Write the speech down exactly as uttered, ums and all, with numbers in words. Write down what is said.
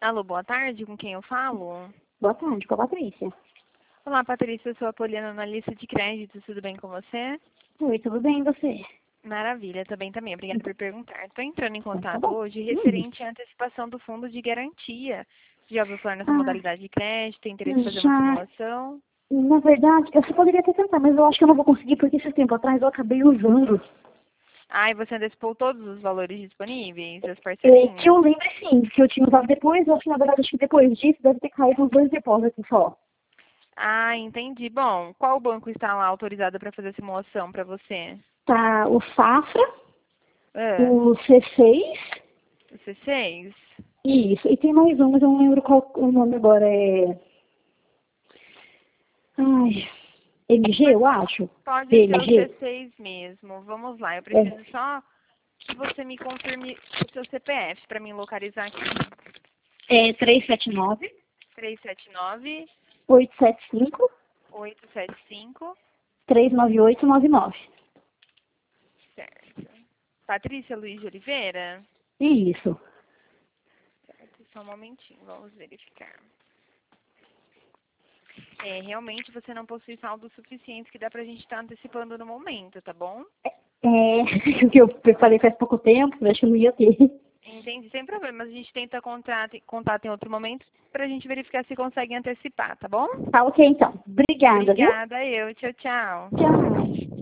Alô, boa tarde, com quem eu falo? Boa tarde, com a Patrícia. Olá, Patrícia, eu sou a Poliana, analista de crédito, tudo bem com você? Oi, tudo bem, e você? Maravilha, também também, obrigada por perguntar. Estou entrando em Então, tá contato bom. hoje Hum. referente à antecipação do fundo de garantia. Você já ouviu falar nessa Ah, modalidade de crédito, tem interesse em fazer uma já, simulação? na verdade, eu só poderia ter tentado, mas eu acho que eu não vou conseguir, porque esse tempo atrás eu acabei usando. Ah, e você antecipou todos os valores disponíveis, as É, que eu parcelinhas? lembro, sim, que eu tinha usado depois, eu acho que na verdade, acho que depois disso deve ter caído uns dois depósitos só. Ah, entendi. Bom, qual banco está lá autorizado para fazer a simulação para você? Tá o Safra, Ah, o C seis, o C seis? isso, e tem mais um, mas eu não lembro qual o nome agora, é... Ai, M G, eu acho. Pode ser o C B M G. seis mesmo. Vamos lá, eu É, preciso só que você me confirme o seu C P F para mim localizar aqui. é três sete nove, três sete nove, oito sete cinco, oito sete cinco. três nove oito nove nove. Certo. Patrícia Luiz de Oliveira? Isso. Certo, só um momentinho, vamos verificar. É, realmente você não possui saldo suficiente que dá pra gente estar antecipando no momento, tá bom? É, o que eu falei faz pouco tempo, eu acho que eu não ia ter. Entendi, sem problema. A gente tenta contato, contato em outro momento pra gente verificar se consegue antecipar, tá bom? Tá ok, então. Obrigada, viu? Obrigada, eu. Tchau, tchau. Tchau.